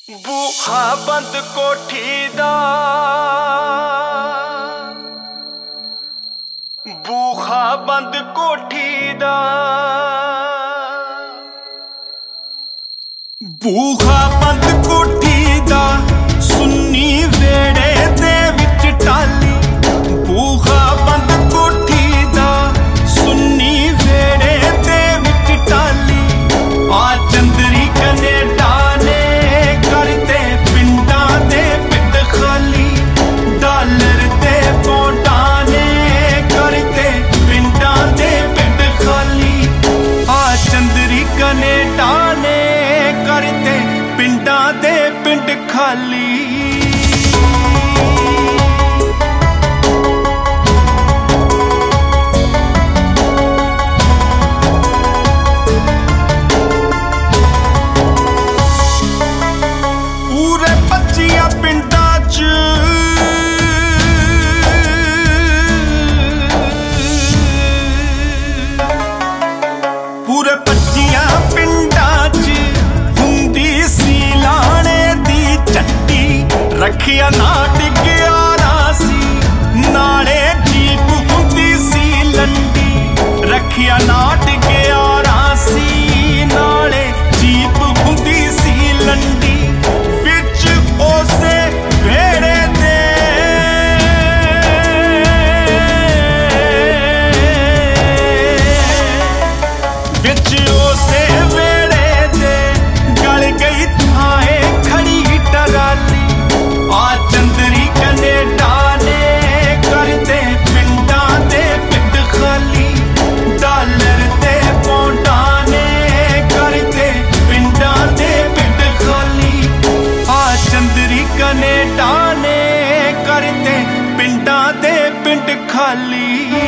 ਬੂਹਾ ਬੰਦ ਕੋਠੀ ਦਾ, ਬੂਹਾ ਬੰਦ ਕੋਠੀ ਦਾ, ਬੂਹਾ ਬੰਦ ਕੋਠੀ ਦਾ, ਸੁੰਨੀ ਵੇੜੇ ਦੇ ਵਿੱਚ ਟਾਲੀ। ਬੂਹਾ ਬੰਦ ਕੋਠੀ ਦਾ, ਸੁੰਨੀ ਵੇੜੇ ਦੇ ਵਿੱਚ ਟਾਲੀ। ਆ ਚੰਦਰੀ ਕਨੇਡਾ ਨੇ ਕਰਤੇ ਪਿੰਡਾਂ ਦੇ ਪਿੰਡ ਖਾਲੀ। ਡਾਲਰ ਤੇ ਪੌਂਡਾਂ ਨੇ ਕਰਤੇ ਪਿੰਡਾਂ ਦੇ ਪਿੰਡ ਖਾਲੀ। ਆ ਚੰਦਰੀ ਕਨੇਡਾ ਨੇ ਕਰਤੇ ਪਿੰਡਾਂ ਦੇ ਪਿੰਡ ਖਾਲੀ। ਪੂਰੇ 25 ਪਿੰਡਾਂ 'ਚ ਪੂਰੇ 25 ਪਿੰਡਾਂ 'ਚ ਹੁੰਦੀ ਸੀ ਲਾਣੇ ਦੀ ਚੱਟੀ। ਰੱਖਿਆ ਨਾ ਟਿਕਿਆ ਨਾ ਸੀ, ਨਾਲੇ ਜੀਪ ਹੁੰਦੀ ਸੀ ਲੰਡੀ। ਰੱਖਿਆ ਨਾ ਟਿਕਿਆ ਨਾ ਸੀ, ਨਾਲੇ ਜੀਪ ਹੁੰਦੀ ਸੀ ਲੰਡੀ। ਵਿੱਚ ਉਸੇ ਵੇੜੇ ਦੇ ਵਿੱਚ ਉਸੇ ਵੇੜੇ ਦੇ ਗਲ ਗਈ ਥਾਏ ਖੜੀ ਟਰਾਲੀ। ਆ ਚੰਦਰੀ ਕਨੇਡਾ ਨੇ ਕਰਤੇ ਪਿੰਡਾਂ ਦੇ ਪਿੰਡ ਖਾਲੀ। ਡਾਲਰ ਤੇ ਪੌਂਡਾਂ ਨੇ ਕਰਤੇ ਪਿੰਡਾਂ ਦੇ ਪਿੰਡ ਖਾਲੀ। ਆ ਚੰਦਰੀ ਕਨੇਡਾ ਨੇ ਕਰਤੇ ਪਿੰਡਾਂ ਦੇ ਪਿੰਡ ਖਾਲੀ।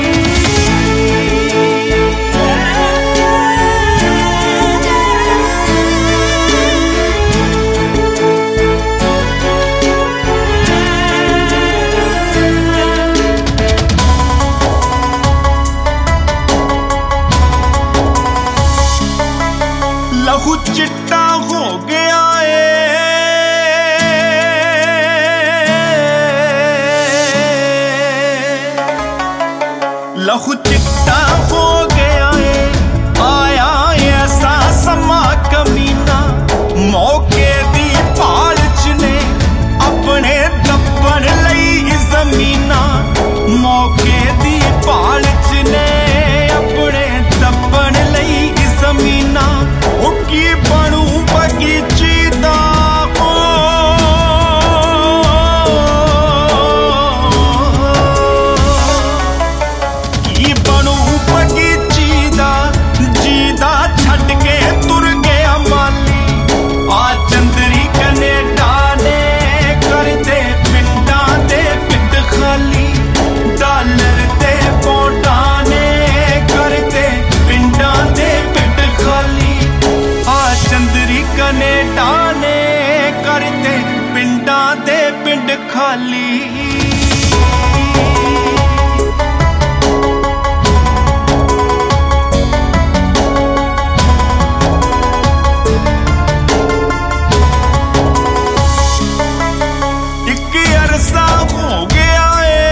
ਲਹੂ ਚਿੱਟਾ ਹੋ ਗਿਆ ਏ, ਲਹੂ ਚਿੱਟਾ ਹੋ ਗਿਆ ਏ। ਆਇਆ ਐਸਾ ਸਮਾਂ ਕਮੀਨਾ, ਮੌਕੇ ਦੀ ਭਾਲ 'ਚ ਨੇ ਆਪਣੇ ਦੱਬਣ ਲਈ ਜ਼ਮੀਨਾਂ। ਮੌਕੇ ਦੀ ਭਾਲ 'ਚ ਨੇ ਆਪਣੇ ਦੱਬਣ ਲਈ ਜ਼ਮੀਨਾਂ। ਉਹ ਕੀ ਬਣੂ ਬਗੀਚੀ ਦਾ, ਕੀ ਬਣੂ ਬਗੀਚੀ ਦਾ, ਜੀਦਾ ਛੱਡ ਕੇ ਤੁਰ ਗਿਆ ਮਾਲੀ। ਆ ਚੰਦਰੀ ਕਨੇਡਾ ਨੇ ਕਰਤੇ ਪਿੰਡਾਂ ਦੇ ਪਿੰਡ ਖਾਲੀ। ਡਾਲਰ ਤੇ ਪੌਂਡਾਂ ਨੇ ਕਰਤੇ ਪਿੰਡਾਂ ਦੇ ਪਿੰਡ ਖਾਲੀ। ਆ ਚੰਦਰੀ ਕਨੇਡਾ ਨੇ ਕਰਤੇ ਪਿੰਡਾਂ ਦੇ ਪਿੰਡ ਖਾਲੀ। ਇੱਕ ਅਰਸਾ ਹੋ ਗਿਆ ਏ,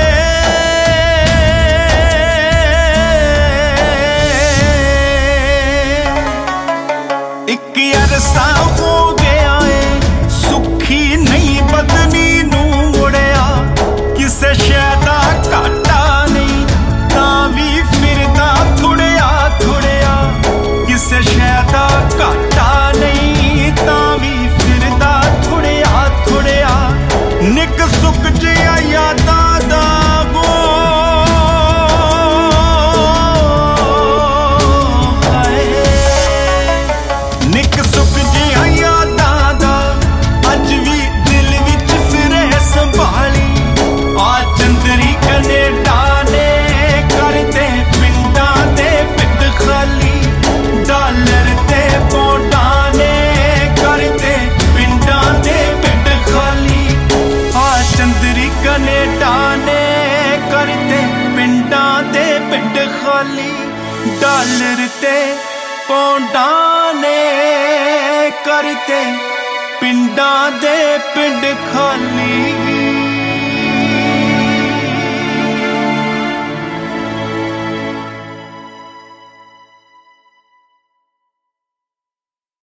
ਇੱਕ ਅਰਸਾ ਹੋ ਗਿਆ ਏ। ਸੁੱਖੀ ਨਹੀਂ ਬਦਨੀ ਨੂੰ ਮੁੜਿਆ, ਕਿਸੇ ਸ਼ੈ ਦਾ ਘਾਟਾ ਨਹੀਂ ਤਾਂ ਵੀ ਫਿਰਦਾ ਥੁੜਿਆ ਥੁੜਿਆ। ਕਿਸੇ ਸ਼ੈ ਦਾ ਘਾਟਾ ਨਹੀਂ ਤਾਂ ਵੀ ਫਿਰਦਾ ਥੁੜਿਆ ਥੁੜਿਆ। ਨਿੱਕ ਸੁੱਕ ਜਿਹਾ ਯਾਦਾਂ ਦਾ ਨਿੱਕ ਸੁੱਕ ਜਿਹਾ ਯਾਦਾਂ ਦਾ ਅੱਜ ਵੀ ਦਿਲ ਵਿੱਚ ਫਿਰੇ ਸੰਭਾਲੀ। ਆ ਚੰਦਰੀ ਕਨੇਡਾ ਨੇ ਕਰਤੇ ਪਿੰਡਾਂ ਦੇ ਪਿੰਡ ਖਾਲੀ। ਡਾਲਰ ਤੇ ਪੌਂਡਾਂ ਨੇ ਕਰਤੇ ਪਿੰਡਾਂ ਦੇ ਪਿੰਡ ਖਾਲੀ। ਆ ਚੰਦਰੀ ਕਨੇਡਾ ਨੇ ਕਰਤੇ ਪਿੰਡਾਂ ਦੇ ਪਿੰਡ ਖਾਲੀ। ਡਾਲਰ ਤੇ ਪੌਂਡਾਂ ਨੇ करते ਪਿੰਡਾਂ ਦੇ ਪਿੰਡ ਖਾਲੀ